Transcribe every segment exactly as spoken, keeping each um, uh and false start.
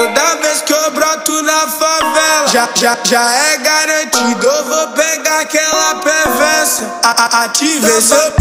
Toda vez que eu broto na favela, já, já, já é garantido, eu vou pegar aquela perversa. Ative seu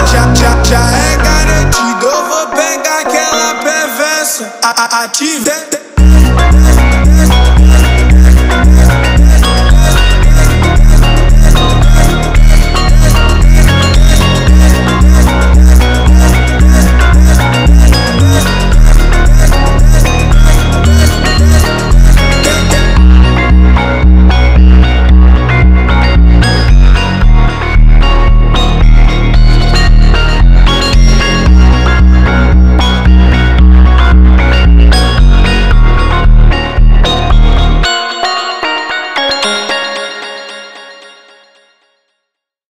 ative.